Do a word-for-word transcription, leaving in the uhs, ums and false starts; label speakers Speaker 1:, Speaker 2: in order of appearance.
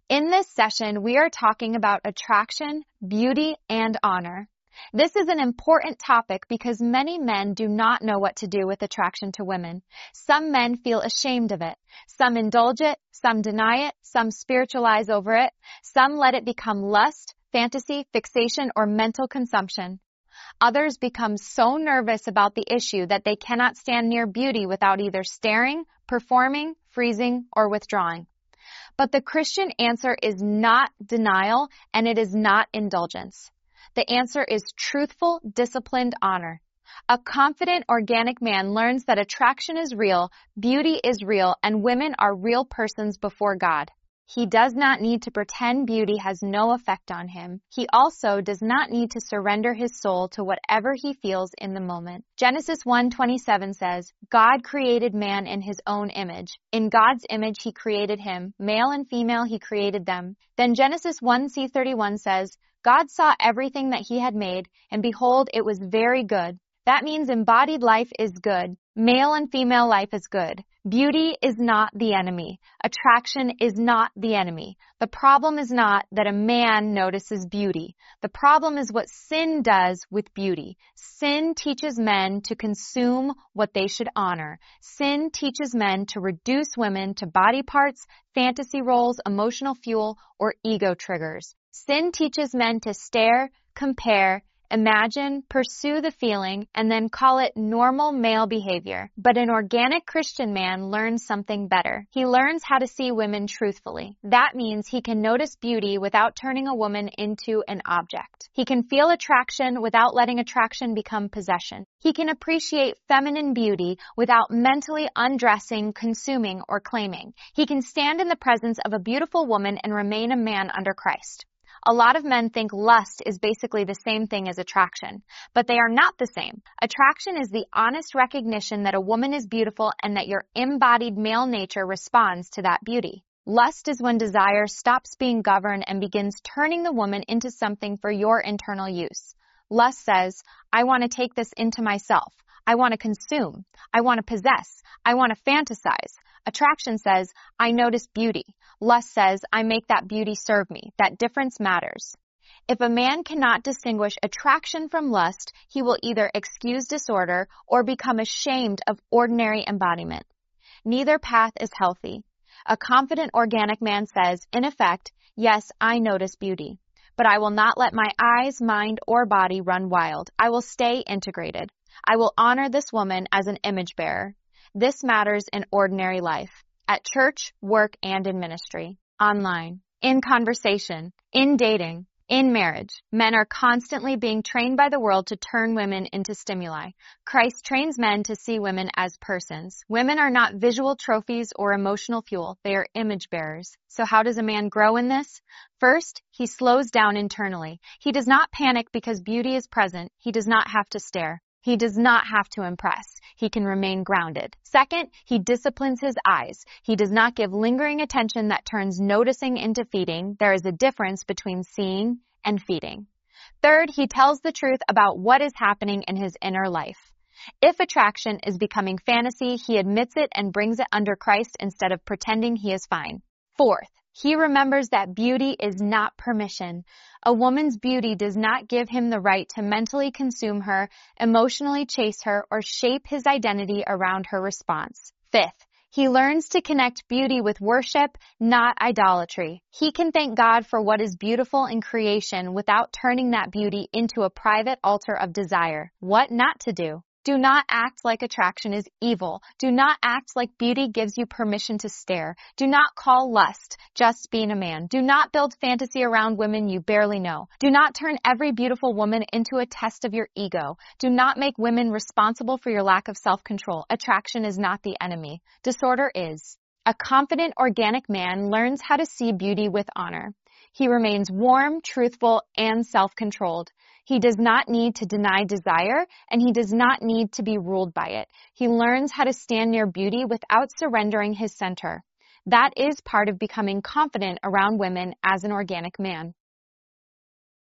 Speaker 1: In this session, we are talking about attraction, beauty, and honor. This is an important topic because many men do not know what to do with attraction to women. Some men feel ashamed of it. Some indulge it, some deny it, some spiritualize over it, some let it become lust, fantasy, fixation, or mental consumption. Others become so nervous about the issue that they cannot stand near beauty without either staring, performing, freezing, or withdrawing. But the Christian answer is not denial, and it is not indulgence. The answer is truthful, disciplined honor. A confident, organic man learns that attraction is real, beauty is real, and women are real persons before God. He does not need to pretend beauty has no effect on him. He also does not need to surrender his soul to whatever he feels in the moment. Genesis one twenty-seven says, God created man in his own image. In God's image he created him. Male and female he created them. Then Genesis one thirty-one says, God saw everything that he had made, and behold, it was very good. That means embodied life is good. Male and female life is good. Beauty is not the enemy. Attraction is not the enemy. The problem is not that a man notices beauty. The problem is what sin does with beauty. Sin teaches men to consume what they should honor. Sin teaches men to reduce women to body parts, fantasy roles, emotional fuel, or ego triggers. Sin teaches men to stare, compare, imagine, pursue the feeling, and then call it normal male behavior. But an organic Christian man learns something better. He learns how to see women truthfully. That means he can notice beauty without turning a woman into an object. He can feel attraction without letting attraction become possession. He can appreciate feminine beauty without mentally undressing, consuming, or claiming. He can stand in the presence of a beautiful woman and remain a man under Christ. A lot of men think lust is basically the same thing as attraction, but they are not the same. Attraction is the honest recognition that a woman is beautiful and that your embodied male nature responds to that beauty. Lust is when desire stops being governed and begins turning the woman into something for your internal use. Lust says, I want to take this into myself. I want to consume. I want to possess. I want to fantasize. Attraction says, I notice beauty. Lust says, I make that beauty serve me. That difference matters. If a man cannot distinguish attraction from lust, he will either excuse disorder or become ashamed of ordinary embodiment. Neither path is healthy. A confident organic man says, in effect, yes, I notice beauty, but I will not let my eyes, mind, or body run wild. I will stay integrated. I will honor this woman as an image bearer. This matters in ordinary life, at church, work, and in ministry, online, in conversation, in dating, in marriage. Men are constantly being trained by the world to turn women into stimuli. Christ trains men to see women as persons. Women are not visual trophies or emotional fuel. They are image bearers. So how does a man grow in this? First, he slows down internally. He does not panic because beauty is present. He does not have to stare. He does not have to impress. He can remain grounded. Second, he disciplines his eyes. He does not give lingering attention that turns noticing into feeding. There is a difference between seeing and feeding. Third, he tells the truth about what is happening in his inner life. If attraction is becoming fantasy, he admits it and brings it under Christ instead of pretending he is fine. Fourth, he remembers that beauty is not permission. A woman's beauty does not give him the right to mentally consume her, emotionally chase her, or shape his identity around her response. Fifth, he learns to connect beauty with worship, not idolatry. He can thank God for what is beautiful in creation without turning that beauty into a private altar of desire. What not to do? Do not act like attraction is evil. Do not act like beauty gives you permission to stare. Do not call lust just being a man. Do not build fantasy around women you barely know. Do not turn every beautiful woman into a test of your ego. Do not make women responsible for your lack of self-control. Attraction is not the enemy. Disorder is. A confident, organic man learns how to see beauty with honor. He remains warm, truthful, and self-controlled. He does not need to deny desire, and he does not need to be ruled by it. He learns how to stand near beauty without surrendering his center. That is part of becoming confident around women as an organic man.